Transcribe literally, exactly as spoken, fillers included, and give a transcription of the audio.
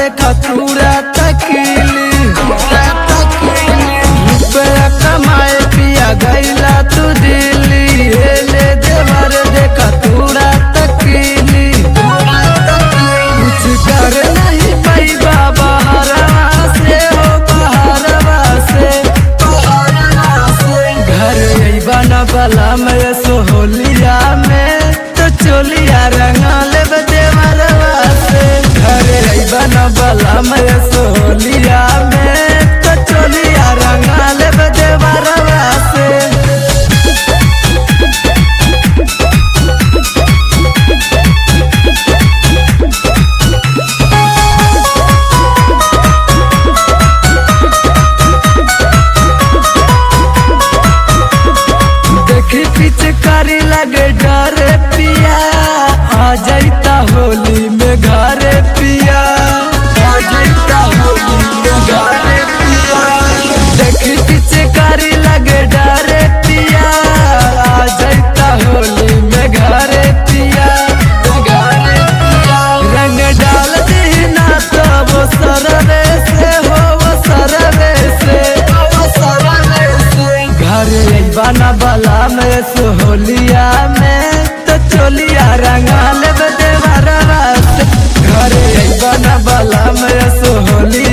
देखा तूरा तकीली रुपया कमाए पिया गैला तू दिल्ली ले देवर देखा तूरा तकीली कुछ कर नहीं पाई बाबा हरवा से हो बहरवा से घर बना बला में सोहलिया में तो चोलिया रंगा ले देवरवा से घर बना बला में सोहलिया में तो चोलिया रंगा ले देवरवा से पिचकारी लगे डर पिया आ जाता होली में घर पिया आ जाता होली में घर पिया देखी पिचकारी लगे डर पिया आ जाता होली में घर पिया रंग डाल देना तो वो सरवे से हो वो सरवे से घर बना बला में सोहलिया में तो चोलिया रंगा ले देवरवा से घर बना बला में सोहलिया